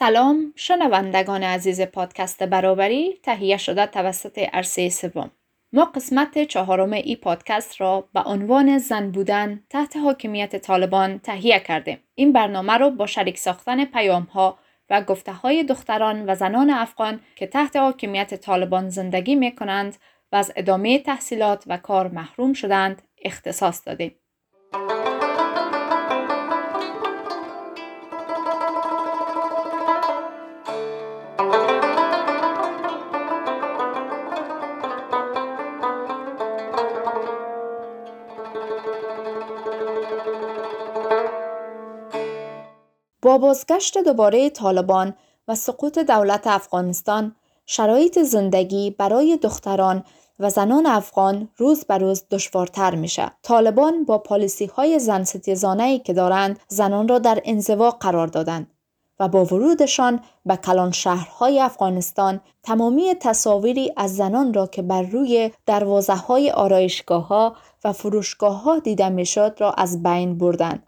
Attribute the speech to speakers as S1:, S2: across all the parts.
S1: سلام شنوندگان عزیز پادکست برابری تهیه شده توسط عرصه سوم. ما قسمت 4 این پادکست را به عنوان زن بودن تحت حاکمیت طالبان تهیه کردیم. این برنامه را با شریک ساختن پیام‌ها و گفته‌های دختران و زنان افغان که تحت حاکمیت طالبان زندگی می‌کنند و از ادامه تحصیلات و کار محروم شدند اختصاص دادیم. با بازگشت دوباره طالبان و سقوط دولت افغانستان، شرایط زندگی برای دختران و زنان افغان روز به روز دشوارتر میشه. طالبان با پالیسی‌های زن ستیزانه‌ای که دارند، زنان را در انزوا قرار دادند و با ورودشان به کلان شهرهای افغانستان، تمامی تصاویری از زنان را که بر روی دروازه‌های آرایشگاه‌ها و فروشگاه‌ها دیده میشد را از بین بردند.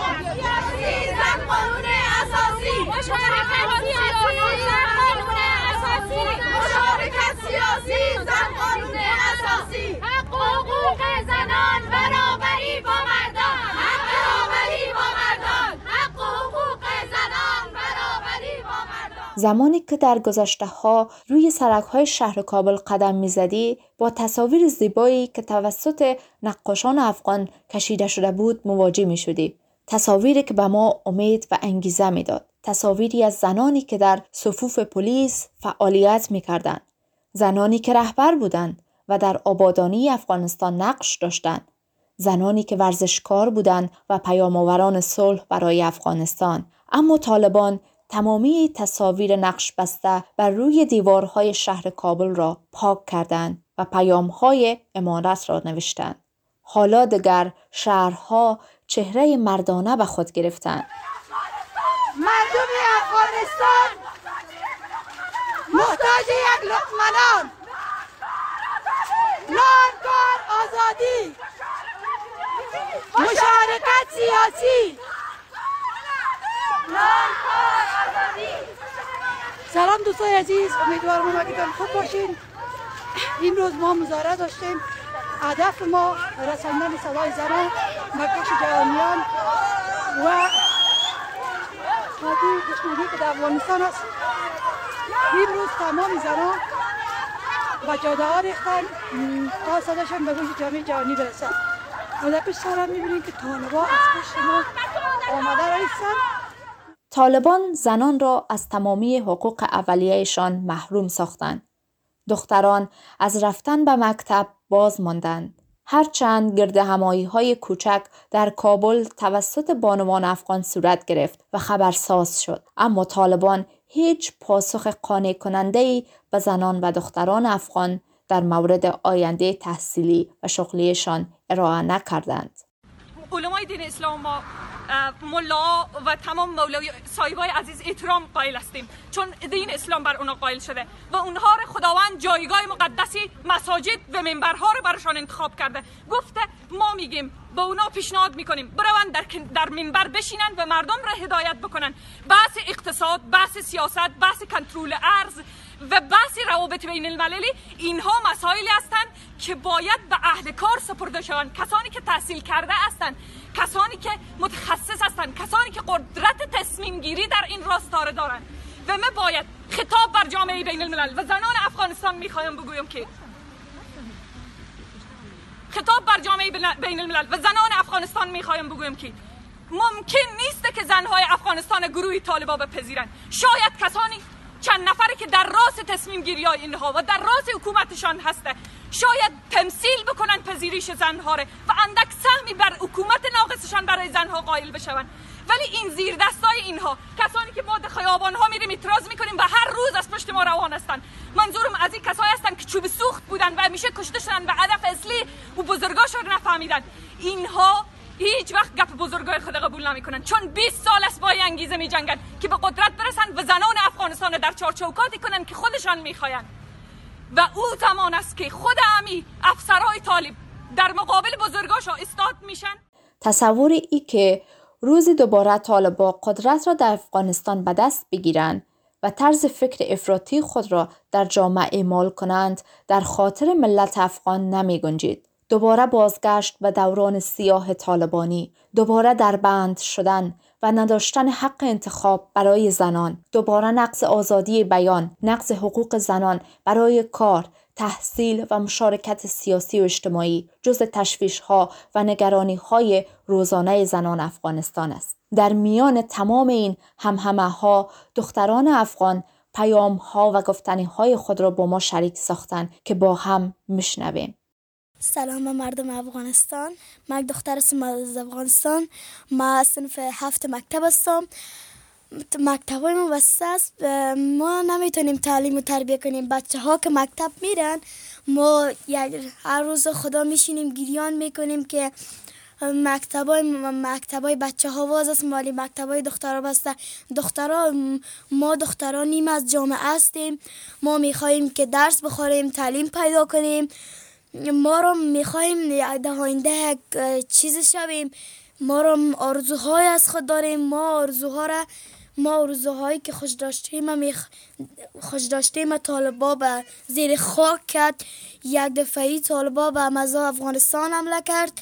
S1: زمانی که در گذشته‌ها روی سرک‌های شهر کابل قدم می‌زدی، با تصاویر زیبایی که توسط نقاشان افغان کشیده شده بود مواجه می‌شدی. تصاویری که به ما امید و انگیزه می‌داد. تصاویری از زنانی که در صفوف پلیس فعالیت می‌کردند. زنانی که رهبر بودند و در آبادانی افغانستان نقش داشتند. زنانی که ورزشکار بودند و پیام‌آوران صلح برای افغانستان. اما طالبان تمامی تصاویر نقش بسته بر روی دیوارهای شهر کابل را پاک کردند و پیام‌های امارت را نوشتند. حالا دیگر شهرها چهره مردانه به خود گرفتند.
S2: مردم افغانستان محتاج یک لقمه نان، کار، آزادی، مشارکت سیاسی. سلام دوستای عزیز، امیدوارم همگیتان خوب باشین. امروز ما مظاهره داشتیم. هدف ما رساندن صدای زنان مکش جوانیان و حادی دشمنی که در افغانستان است. امروز تمام زنان و جاده ها ریختن تا صداشان به گوش جامعه جهانی برسد. و در پشت سر هم می‌بینیم که طالبان از پشت ما آمده رایستن.
S1: طالبان زنان را از تمامی حقوق اولیه‌شان محروم ساختند. دختران از رفتن به مکتب باز ماندند. هرچند گردهمایی‌های کوچک در کابل توسط بانوان افغان صورت گرفت و خبرساز شد، اما طالبان هیچ پاسخ قانع کننده‌ای به زنان و دختران افغان در مورد آینده تحصیلی و شغلیشان ارائه نکردند.
S3: علمای دین اسلام ما ملا و تمام مولوی صاحبای عزیز احترام قائل هستیم، چون دین اسلام بر اونا قائل شده و اونها رو خداوند جایگاه مقدسی مساجد و منبرها رو برشان انتخاب کرده. گفته ما میگیم به اونا پیشنهاد میکنیم بروند در منبر بشینن و مردم رو هدایت بکنن. بحث اقتصاد، بحث سیاست، بحث کنترل ارز و بحث روابط بین المللی، اینها مسائلی هستند که باید به اهل کار سپرده شوند. کسانی که تحصیل کرده هستند، کسانی که متخصص هستند، کسانی که قدرت تصمیم گیری در این راستا را دارند. و ما باید خطاب بر جامعه بین الملل و زنان افغانستان میخوایم بگویم که ممکن نیست که زنهای افغانستان گروهی طالبا بپذیرند. شاید کسانی چند نفری که در راست تصمیم گیری های اینها و در راست حکومتشان هسته شاید تمثیل بکنن پذیریش زنها را و اندک سهمی بر حکومت ناقصشان برای زنها قائل بشوند. ولی این زیر دستای اینها، کسانی که ما در خیابان ها میریم اعتراض میکنیم و هر روز از پشت ما روان هستند، منظورم از این کسایی هستند که چوب سوخت بودن و همیشه کشته شدن و هدف اصلی و بزرگاشون رو نفهمیدن. اینها هیچ وقت گپ بزرگای خود قبول نمیکنن، چون 20 سال است با انگیزه میجنگن که به قدرت برسن و زنان افغانستان رو در چارچوکاتی کنن که خودشان میخواین. و او زمان است که خود امی افسرهای طالب در مقابل بزرگاشا استاد میشن.
S1: تصور ای که روزی دوباره طالبان قدرت را در افغانستان به دست بگیرند و طرز فکر افراطی خود را در جامعه اعمال کنند در خاطر ملت افغان نمی گنجید. دوباره بازگشت به دوران سیاه طالبانی، دوباره در بند شدن و نداشتن حق انتخاب برای زنان، دوباره نقض آزادی بیان، نقض حقوق زنان برای کار، تحصیل و مشارکت سیاسی و اجتماعی جز تشویش‌ها و نگرانی‌های روزانه زنان افغانستان است. در میان تمام این همهمه‌ها دختران افغان پیام‌ها و گفتنی‌های خود را با ما شریک ساختند که با هم میشنویم.
S4: سلام به مردم افغانستان. من دختر هستم از افغانستان. ما صنف 7 مکتب هستم. مکتبای ما بسته است. ما نمیتونیم تعلیم و تربیه کنیم. بچه ها که مکتب میرن ما هر روز خدا میشینیم گریان میکنیم که مکتبای بچه ها باز است، مالی مکتبای دخترها بسته. ما دخترها نیم از جامعه هستیم. ما میخواییم که درس بخوریم، تعلیم پیدا کنیم. ما رو میخواییم در آینده یک چیز شویم. ما رو آرزوهای از خود داریم. ما آرزوهایی که خوش داشتیم طالبا به زیر خاک کرد. یک دفعی طالبا به مزا افغانستان حمله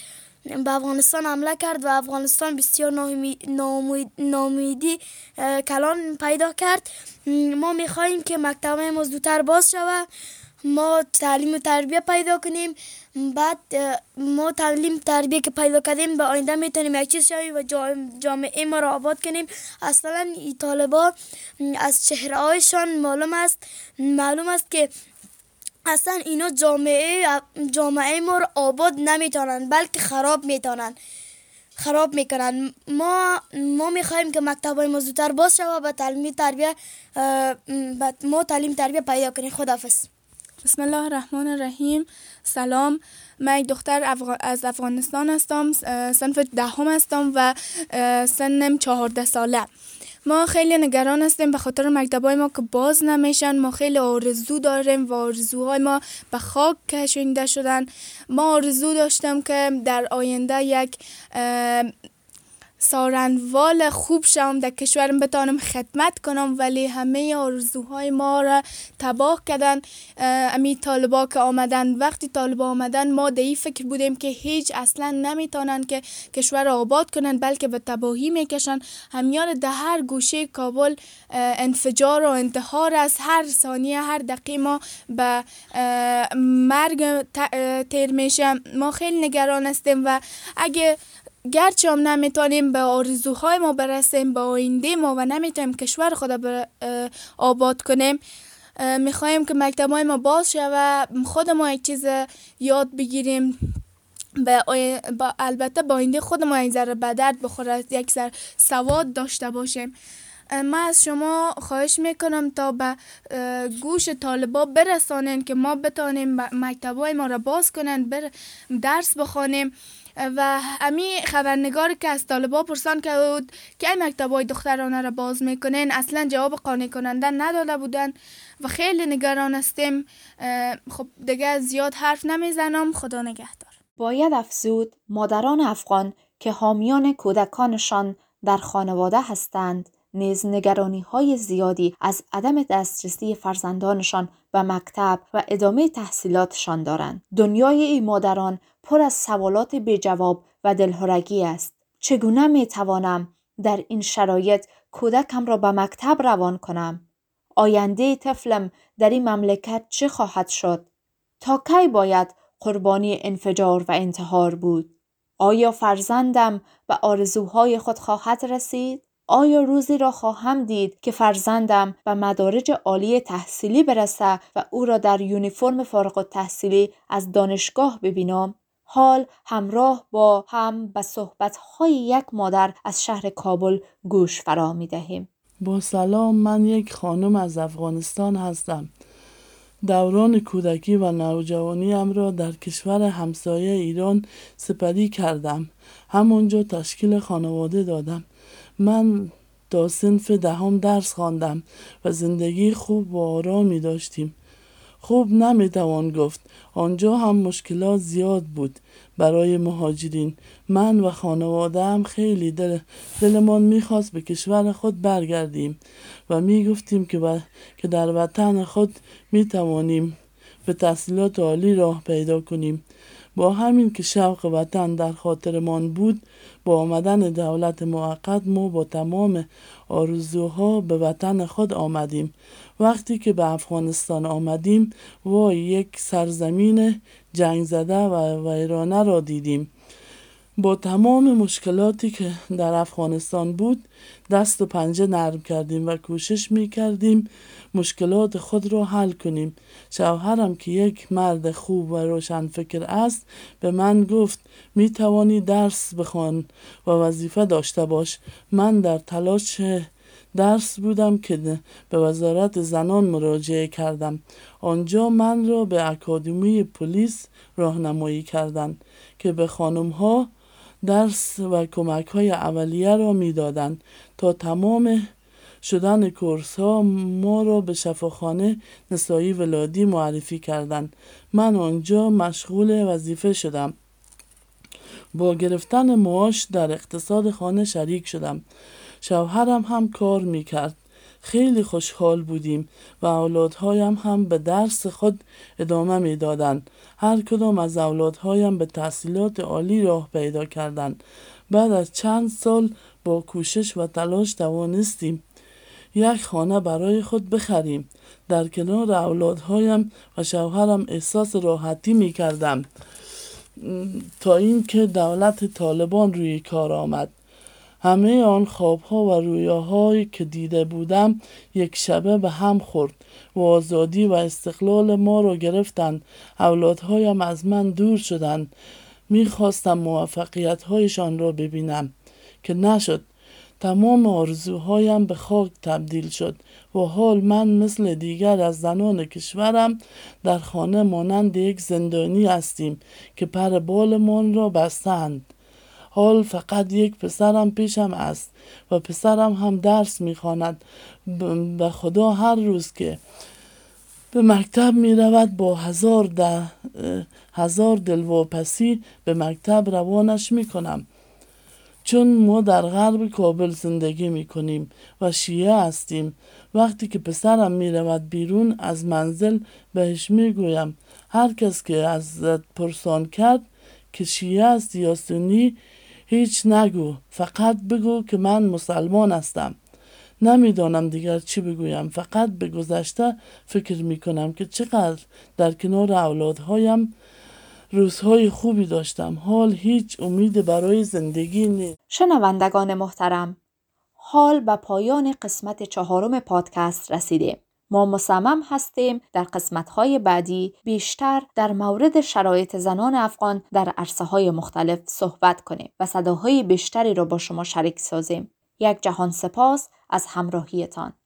S4: کرد و افغانستان بسیار ناامیدی کلان پیدا کرد. ما میخواییم که مکتب ما زودتر باز شود، ما تعلیم و تربیه پیدا کنیم. بعد ما تعلیم تربیه که پیدا کردیم به آینده میتونیم یک چیز شویم و جامعه ما را آباد کنیم. اصلا این طالبا از چهره هایشان معلوم است که اصلا اینا جامعه ما را آباد نمیتونن بلکه خراب میکنن. ما میخوایم که مکتبای ما زودتر باز شود و تعلیم تربیه پیدا کنیم. خداحافظ.
S5: بسم الله الرحمن الرحیم. سلام، من یک دختر از افغانستان هستم. صنف 10 هستم و سنم 14 ساله. ما خیلی نگران هستیم به خاطر مکتبای ما که باز نمیشن. ما خیلی آرزو داریم و آرزوهای ما به خاک کشیده شدن. ما آرزو داشتم که در آینده یک سارنوال خوب شوم، در کشورم بتانم خدمت کنم، ولی همه آرزوهای ما را تباه کردن. امی طالبا که آمدن، وقتی طالبا آمدن ما در این فکر بودیم که هیچ اصلا نمیتونن که کشور آباد کنن بلکه به تباهی میکشن. همیار در هر گوشه کابل انفجار و انتحار است. هر ثانیه هر دقیقه ما به مرگ تیر میشه. ما خیلی نگران هستیم و گرچه هم نمیتونیم به آرزوهای ما برسیم، به آینده ما و نمیتونیم کشور خود آباد کنیم، میخوایم که مکتبای ما باز شه و خود ما یک چیز یاد بگیریم. البته با آینده خود ما یک ذره به درد بخوره، یک ذره سواد داشته باشیم. من از شما خواهش میکنم تا به گوش طالبا برسانین که ما بتانیم مکتبای ما را باز کنن، درس بخوانیم. و امی خبرنگار که از طالبا پرسان کرد که این مکتبای دخترانه را باز میکنین، اصلا جواب قانع کننده نداده بودن و خیلی نگران هستیم. خب دیگه زیاد حرف نمیزنم. خدا نگهدار.
S1: باید افزود مادران افغان که حامیان کودکانشان در خانواده هستند نیز نگرانی‌های زیادی از عدم دسترسی فرزندانشان به مکتب و ادامه تحصیلاتشان دارند. دنیای این مادران پر از سوالات بی جواب و دلهرگی است. چگونه میتوانم در این شرایط کودکم را به مکتب روان کنم؟ آینده طفلم در این مملکت چه خواهد شد؟ تا کی باید قربانی انفجار و انتحار بود؟ آیا فرزندم به آرزوهای خود خواهد رسید؟ آیا روزی را خواهم دید که فرزندم به مدارج عالی تحصیلی برسه و او را در یونیفرم فارغ التحصیلی از دانشگاه ببینم؟ حال همراه با هم به صحبت‌های یک مادر از شهر کابل گوش فرا می‌دهیم.
S6: با سلام، من یک خانم از افغانستان هستم. دوران کودکی و نوجوانیم را در کشور همسایه ایران سپری کردم. همونجا تشکیل خانواده دادم. من تا صنف 10 درس خواندم و زندگی خوب و آرامی داشتیم. خوب نمیتوان گفت، آنجا هم مشکلات زیاد بود. برای مهاجرین. من و خانواده‌ام خیلی دلمان میخواست به کشور خود برگردیم و میگفتیم که در وطن خود میتوانیم به تحصیلات عالی راه پیدا کنیم. با همین که شوق وطن در خاطرمان بود، با آمدن دولت موقت ما با تمام آرزوها به وطن خود آمدیم. وقتی که به افغانستان آمدیم، وای یک سرزمین جنگ زده و ویرانه را دیدیم. با تمام مشکلاتی که در افغانستان بود، دست و پنجه نرم کردیم و کوشش میکردیم مشکلات خود را حل کنیم. شوهرم که یک مرد خوب و روشن فکر است به من گفت میتوانی درس بخوان و وظیفه داشته باش. من در تلاش درس بودم که به وزارت زنان مراجعه کردم. آنجا من را به اکادمی پلیس راهنمایی کردند که به خانم‌ها درس و کمک‌های اولیه را می‌دادند. تا تمام شدن کورس‌ها ما را به شفاخانه نسایی ولادی معرفی کردند. من آنجا مشغول وظیفه شدم. با گرفتن معاش در اقتصاد خانه شریک شدم. شوهرم هم کار میکرد. خیلی خوشحال بودیم و اولادهایم هم به درس خود ادامه میدادند. هر کدام از اولادهایم به تحصیلات عالی راه پیدا کردند. بعد از چند سال با کوشش و تلاش توانستیم یک خانه برای خود بخریم. در کنار اولادهایم و شوهرم احساس راحتی میکردم تا اینکه دولت طالبان روی کار آمد. همه آن خوابها و رویاهایی که دیده بودم یک شبه به هم خورد و آزادی و استقلال ما را گرفتند. اولادهایم از من دور شدند. میخواستم موفقیت‌هایشان را ببینم که نشد. تمام آرزوهایم به خاک تبدیل شد و حال من مثل دیگر از زنان کشورم در خانه مانند یک زندانی هستیم که پر بالمان را بستند. حال فقط یک پسرم پیشم است و پسرم هم درس میخواند. به خدا هر روز که به مکتب می رود با هزار دلواپسی به مکتب روانش می کنم. چون ما در غرب کابل زندگی می کنیم و شیعه هستیم. وقتی که پسرم می رود بیرون از منزل بهش می گویم هر کس که ازت پرسان کرد که شیعه است یا سنی هیچ نگو، فقط بگو که من مسلمان هستم. نمیدانم دیگر چی بگویم. فقط به گذشته فکر میکنم که چقدر در کنار اولادهایم روزهای خوبی داشتم. حال هیچ امید برای زندگی نیست.
S1: شنوندگان محترم، حال به پایان قسمت 4 پادکست رسیدیم. ما مصمم هستیم در قسمت‌های بعدی بیشتر در مورد شرایط زنان افغان در عرصه‌های مختلف صحبت کنیم و صداهای بیشتری را با شما شریک سازیم. یک جهان سپاس از همراهیتان.